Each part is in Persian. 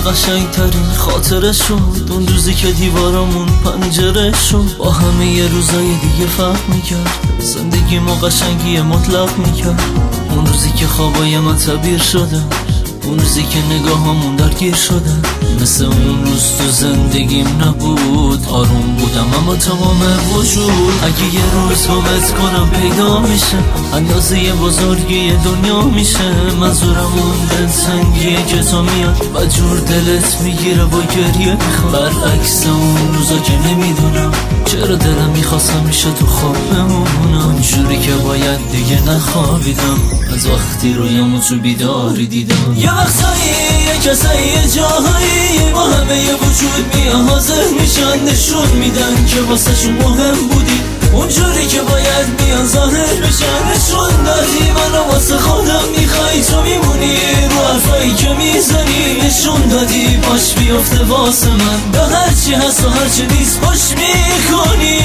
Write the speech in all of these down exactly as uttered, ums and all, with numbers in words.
قشنگ ترین خاطره شد اون روزی که دیوارمون پنجره شد. با همه یه روزای دیگه فرق میکرد، زندگی ما قشنگی مطلق میکرد. اون روزی که خوابای من تعبیر شده، اون روزی که نگاهامون درگیر شده. مثل اون روز تو زندگیم نبود، آروم بودم اما تمام وجود. اگه یه روز گمت کنم پیدا میشه، اندازه بزرگی دنیا میشه. منظورم اون دلتنگیه که تو میاد و جور دلت میگیره و گریه میخواد. برعکس اون روزا که نمیدونم چرا دلم میخواست همیشه تو خواب بمونم. اونجوری که باید دیگه نخوابیدم، از وقتی رویامو تو بیداری دیدم. یه وقتایی یه کسایی یه جاهایی با همه یه وجود میان حاضر میشن، نشون میدن که واسه شون مهم بودی. اونجوری که باید میان ظاهر بشن، نشون دادی منو واسه خودم میخوای تو میمونی. رو حرفایی که میزنی نشون دادی باش بیفته واسه من. به هرچی هست و هرچی نیست باش میکنی.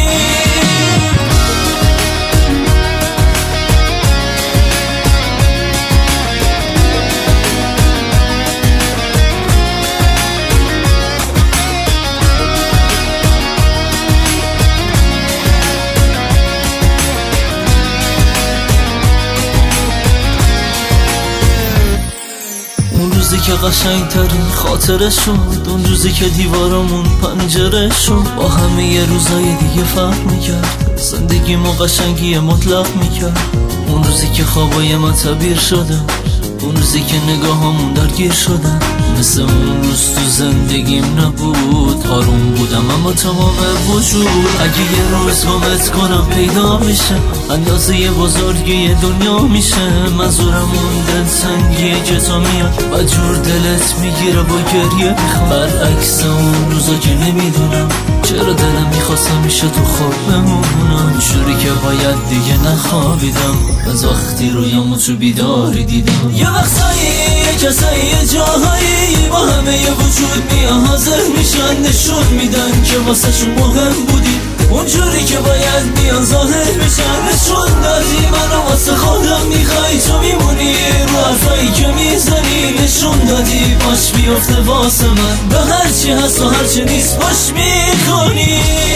اون روزی که قشنگ ترین خاطره شد، اون روزی که دیوارمون پنجره شد. با همه یه روزای دیگه فرق میکرد، زندگی ما قشنگی مطلق میکرد. اون روزی که خوابای من تعبیر شده، اون روزی که نگاهامون درگیر شدن. مثل اون روز تو زندگیم نبود، آروم بودم اما تمام وجود. اگه یه روز گمت کنم پیدا میشه، اندازه بزرگی دنیا میشه. منظورم اون دلتنگیه که تو میاد و جور دلت میگیره و گریه میخواد. برعکس اون روزا که نمیدونم چرا دلم میخواست همیشه تو خواب بمونم. جوری که باید دیگه نخوابیدم، از وقتی رویامو تو بیداری دیدم. یه وقتایی یه کسایی یه جاهایی با همه یه وجود میان حاضر میشن، نشون میدن که واسه شون مهم بودی. اونجوری که باید میان ظاهر بشن، نشون دادی منو واسه خودم میخوای تو میمونی. رو حرفایی که میزنی نشون دادی باش بیفته واسه من. به هرچی هست و هرچی نیست باش میکنی.